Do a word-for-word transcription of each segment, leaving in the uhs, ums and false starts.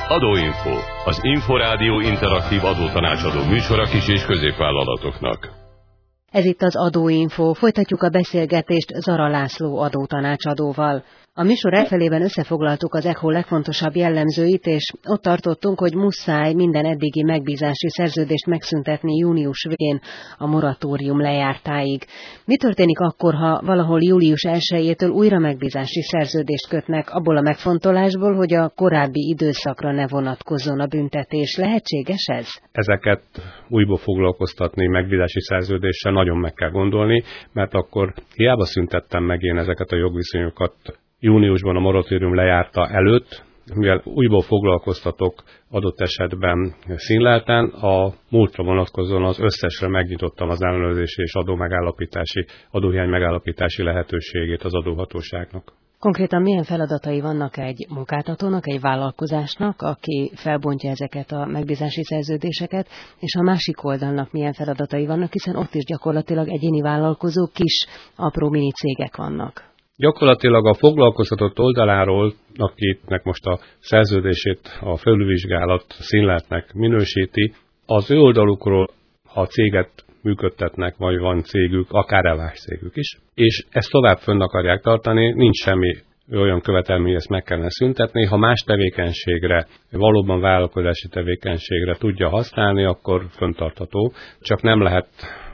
Adóinfo, az Inforádió interaktív adótanácsadó műsora kis- és középvállalatoknak. Ez itt az Adóinfo. Folytatjuk a beszélgetést Zara László adótanácsadóval. A műsor elfelében összefoglaltuk az e cé o legfontosabb jellemzőit, és ott tartottunk, hogy muszáj minden eddigi megbízási szerződést megszüntetni június végén a moratórium lejártáig. Mi történik akkor, ha valahol július elsejétől újra megbízási szerződést kötnek, abból a megfontolásból, hogy a korábbi időszakra ne vonatkozzon a büntetés? Lehetséges ez? Ezeket újból foglalkoztatni megbízási szerződéssel nagyon meg kell gondolni, mert akkor hiába szüntettem meg én ezeket a jogviszonyokat júniusban a moratórium lejárta előtt, mivel újból foglalkoztatok adott esetben színlelten, a múltra vonatkozóan az összesre megnyitottam az ellenőrzési és adómegállapítási, adóhiány megállapítási lehetőségét az adóhatóságnak. Konkrétan milyen feladatai vannak egy munkáltatónak, egy vállalkozásnak, aki felbontja ezeket a megbízási szerződéseket, és a másik oldalnak milyen feladatai vannak, hiszen ott is gyakorlatilag egyéni vállalkozók, kis, apró mini cégek vannak. Gyakorlatilag a foglalkoztatott oldaláról, akiknek most a szerződését a felülvizsgálat színleltnek minősíti, az ő oldalukról, ha a céget működtetnek, vagy van cégük, akár elvás cégük is, és ezt tovább fönn akarják tartani, nincs semmi olyan követelmény, ezt meg kellene szüntetni. Ha más tevékenységre, valóban vállalkozási tevékenységre tudja használni, akkor fenntartható, csak nem lehet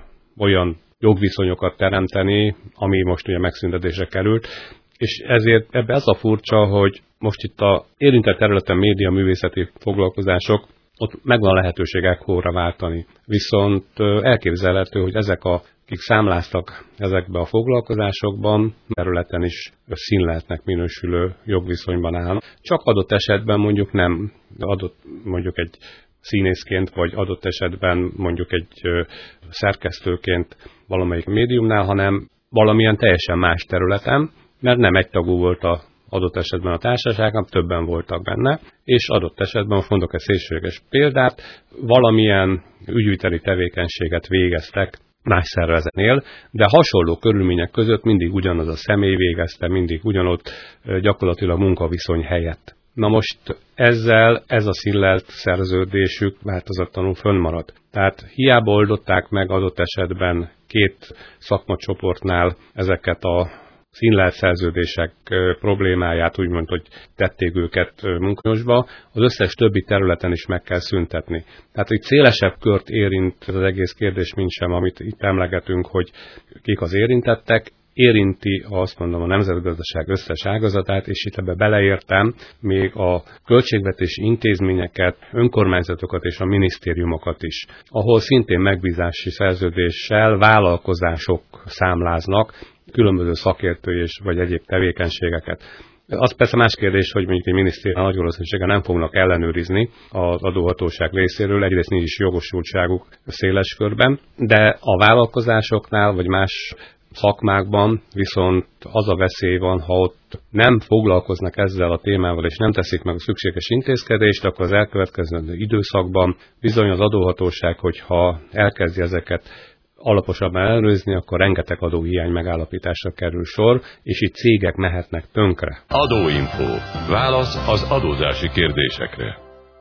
olyan jogviszonyokat teremteni, ami most ugye megszüntetésre került, és ezért ebbe az a furcsa, hogy most itt a érintett területen média művészeti foglalkozások, ott megvan lehetőség e cé o-ra váltani. Viszont elképzelhető, hogy ezek, a, akik számláztak ezekbe a foglalkozásokban, területen is színleltnek minősülő jogviszonyban állnak. Csak adott esetben mondjuk nem, adott mondjuk egy színészként, vagy adott esetben mondjuk egy szerkesztőként valamelyik médiumnál, hanem valamilyen teljesen más területen, mert nem egy tagú volt a adott esetben a társaság, hanem többen voltak benne, és adott esetben, most mondok egy szélsőséges példát, valamilyen ügyviteli tevékenységet végeztek más szervezetnél, de hasonló körülmények között mindig ugyanaz a személy végezte, mindig ugyanott gyakorlatilag munkaviszony helyett. Na most ezzel ez a színlelt szerződésük változatlanul fönnmarad. Tehát hiába oldották meg adott esetben két szakmacsoportnál ezeket a színlelt szerződések problémáját, úgymond, hogy tették őket munkanyosba, az összes többi területen is meg kell szüntetni. Tehát egy szélesebb kört érint az egész kérdés, mint sem, amit itt emlegetünk, hogy kik az érintettek, érinti, azt mondom, a nemzetgazdaság összes ágazatát, és itt ebbe beleértem még a költségvetési intézményeket, önkormányzatokat és a minisztériumokat is, ahol szintén megbízási szerződéssel vállalkozások számláznak különböző szakértői és vagy egyéb tevékenységeket. Az persze más kérdés, hogy mondjuk egy minisztérium nagy valószínűséggel nem fognak ellenőrizni az adóhatóság részéről, egyrészt nincs is jogosultságuk széles körben, de a vállalkozásoknál vagy más szakmákban viszont az a veszély van, ha ott nem foglalkoznak ezzel a témával, és nem teszik meg a szükséges intézkedést, akkor az elkövetkező időszakban bizony az adóhatóság, hogyha elkezdi ezeket alaposabban ellenőrizni, akkor rengeteg adóhiány megállapításra kerül sor, és itt cégek mehetnek tönkre. Adóinfo. Válasz az adózási kérdésekre.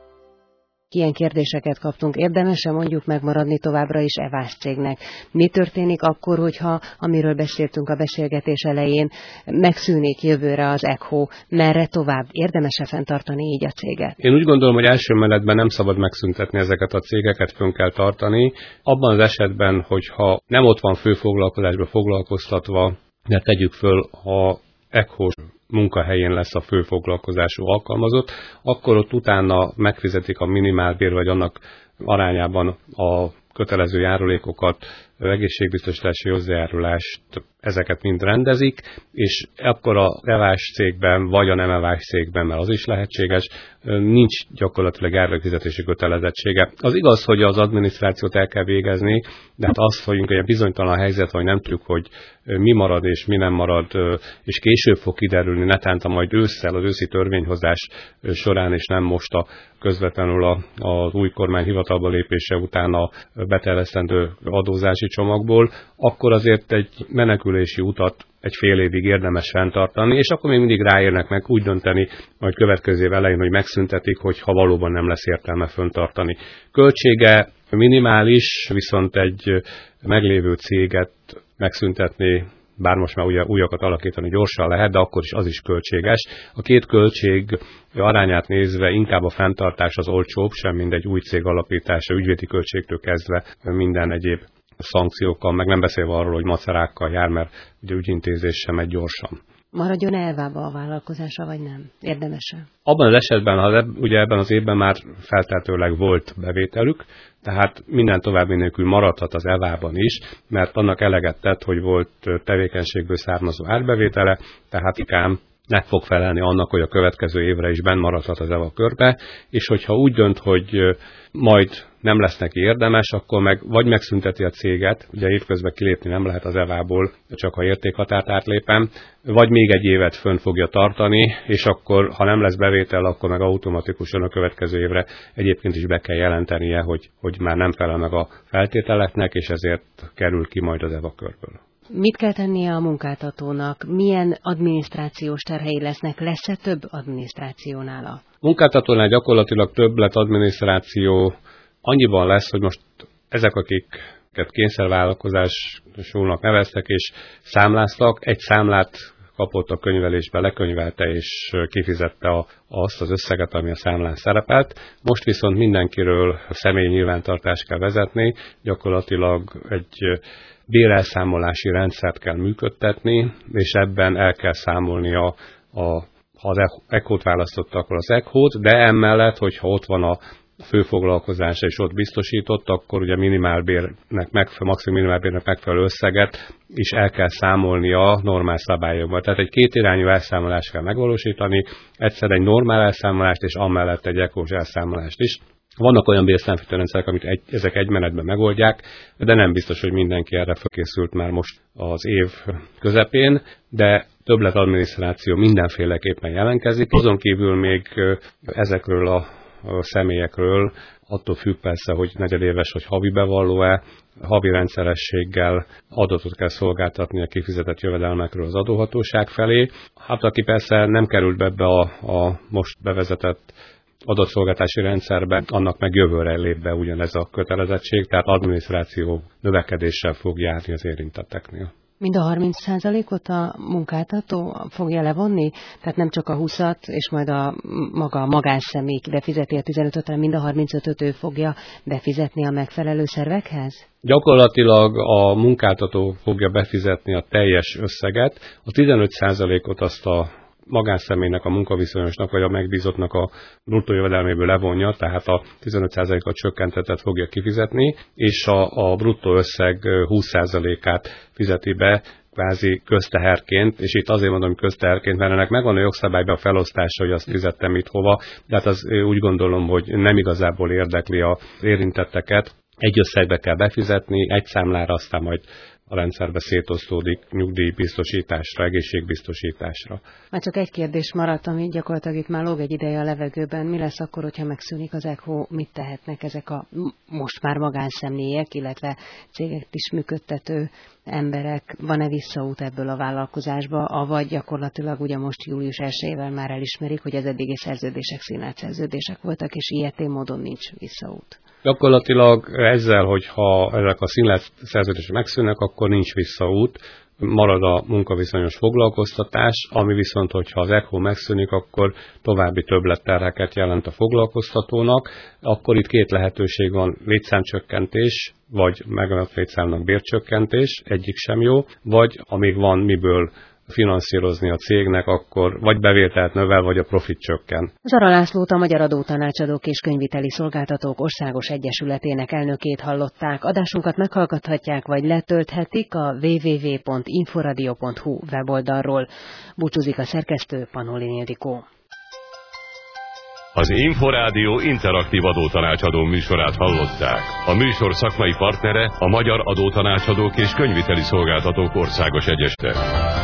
Ilyen kérdéseket kaptunk. Érdemes-e mondjuk megmaradni továbbra is evás cégnek? Mi történik akkor, hogyha, amiről beszéltünk a beszélgetés elején, megszűnik jövőre az e cé o? Merre tovább? Érdemes-e fenntartani így a céget? Én úgy gondolom, hogy első menetben nem szabad megszüntetni ezeket a cégeket, fönn kell tartani. Abban az esetben, hogyha nem ott van főfoglalkozásba foglalkoztatva, de tegyük föl, ha e cé o munkahelyén lesz a főfoglalkozású alkalmazott, akkor ott utána megfizetik a minimálbér, vagy annak arányában a kötelező járulékokat, egészségbiztosítási hozzájárulást, ezeket mind rendezik, és akkor a evás cégben, vagy a nem evás cégben, mert az is lehetséges, nincs gyakorlatilag járulékfizetési kötelezettsége. Az igaz, hogy az adminisztrációt el kell végezni, de hát az, hogy egy bizonytalan helyzet, hogy nem tudjuk, hogy mi marad és mi nem marad, és később fog kiderülni, netánta majd ősszel, az őszi törvényhozás során, és nem most a közvetlenül az új kormány hivatalba lépése után a beterjesztendő adózási csomagból, akkor azért egy menekülési utat egy fél évig érdemes fenntartani, és akkor még mindig ráérnek meg úgy dönteni, majd következő év elején, hogy megszüntetik, hogyha valóban nem lesz értelme fenntartani. Költsége minimális, viszont egy meglévő céget megszüntetni, bár most már újakat alakítani gyorsan lehet, de akkor is az is költséges. A két költség arányát nézve inkább a fenntartás az olcsóbb, sem mint egy új cég alapítása, ügyvédi költségtől kezdve minden egyéb szankciókkal, meg nem beszélve arról, hogy macerákkal jár, mert ugye ügyintézés sem megy gyorsan. Maradjon elvába a vállalkozása, vagy nem? Érdemes-e? Abban az esetben, ha ugye ebben az évben már feltétlenül volt bevételük, tehát minden további nélkül maradhat az elvában is, mert annak eleget tett, hogy volt tevékenységből származó árbevétele, tehát ikám meg fog felelni annak, hogy a következő évre is benn maradhat az EVA körbe, és hogyha úgy dönt, hogy majd nem lesz neki érdemes, akkor meg vagy megszünteti a céget, ugye évközben kilépni nem lehet az evából, csak ha értékhatárt átlépem, vagy még egy évet fönn fogja tartani, és akkor, ha nem lesz bevétel, akkor meg automatikusan a következő évre egyébként is be kell jelentenie, hogy, hogy már nem felel meg a feltételeknek, és ezért kerül ki majd az EVA körből. Mit kell tennie a munkáltatónak? Milyen adminisztrációs terhei lesznek? Lesz-e több adminisztráció nála? Munkáltatónál gyakorlatilag többlet adminisztráció annyiban lesz, hogy most ezek, akiket kényszervállalkozásúnak neveztek és számláztak, egy számlát kapott a könyvelésbe, lekönyvelte és kifizette a, azt az összeget, ami a számlán szerepelt. Most viszont mindenkiről személyi nyilvántartást kell vezetni, gyakorlatilag egy bérelszámolási rendszert kell működtetni, és ebben el kell számolni a, a ha az é cé o-t választotta, akkor az é cé o-t, de emellett, hogyha ott van a főfoglalkozása és ott biztosított, akkor ugye minimálbérnek megfelelő, maximum minimálbérnek megfelelő összeget is el kell számolni a normál szabályokban. Tehát egy kétirányú elszámolást kell megvalósítani, egyszer egy normál elszámolást, és amellett egy é cé o-s elszámolást is. Vannak olyan bérszámfűtőrendszerek, amit egy, ezek egy menetben megoldják, de nem biztos, hogy mindenki erre felkészült már most az év közepén, de többlet adminisztráció mindenféleképpen jelentkezik. Azon kívül még ezekről a személyekről, attól függ persze, hogy negyedéves vagy havi bevalló-e, havi rendszerességgel adatot kell szolgáltatni a kifizetett jövedelmekről az adóhatóság felé. Hát aki persze nem került be ebbe a, a most bevezetett adatszolgáltási rendszerbe, annak meg jövőre lép be ugyanez a kötelezettség, tehát adminisztráció növekedéssel fog járni az érintetteknél. Mind a harminc százalékot a munkáltató fogja levonni? Tehát nem csak a húszat, és majd a maga a magánszemély befizeti a tizenötöt, hanem mind a harmincötöt ő fogja befizetni a megfelelő szervekhez? Gyakorlatilag a munkáltató fogja befizetni a teljes összeget, a tizenöt százalékot azt a magánszemélynek, a munkaviszonyosnak vagy a megbízottnak a bruttó jövedelméből levonja, tehát a tizenöt százalékot csökkentettet fogja kifizetni, és a, a bruttó összeg húsz százalékát fizeti be kvázi közteherként, és itt azért mondom közteherként, mert ennek megvan a jogszabályban a felosztása, hogy azt fizettem itt hova, de hát az úgy gondolom, hogy nem igazából érdekli az érintetteket. Egy összegbe kell befizetni, egy számlára, aztán majd a rendszerbe szétosztódik nyugdíjbiztosításra, egészségbiztosításra. Már csak egy kérdés maradt, ami gyakorlatilag itt már lóg egy ideje a levegőben. Mi lesz akkor, hogyha megszűnik az é cé o? Mit tehetnek ezek a most már magánszemélyek, illetve cégek is működtető emberek? Van-e visszaút ebből a vállalkozásba, avagy gyakorlatilag ugye most július elsejével már elismerik, hogy az eddigi szerződések színlelt szerződések voltak, és ilyetén módon nincs visszaút? Gyakorlatilag ezzel, hogyha ezek a színlelt szerződések megszűnnek, akkor nincs visszaút, marad a munkaviszonyos foglalkoztatás, ami viszont, hogyha az é cé o megszűnik, akkor további többletterheket jelent a foglalkoztatónak. Akkor itt két lehetőség van, létszámcsökkentés, vagy megadott létszámnak bércsökkentés, egyik sem jó, vagy amíg van miből finanszírozni a cégnek, akkor vagy bevételt növel, vagy a profit csökken. Zara Lászlót, a Magyar Adótanácsadók és Könyviteli Szolgáltatók Országos Egyesületének elnökét hallották. Adásunkat meghallgathatják, vagy letölthetik a double-u double-u double-u pont inforadio pont hu weboldalról. Búcsúzik a szerkesztő, Panolin Ildikó. Az Inforádió interaktív adótanácsadó műsorát hallották. A műsor szakmai partnere a Magyar Adótanácsadók és Könyviteli Szolgáltatók Országos Egyesülete.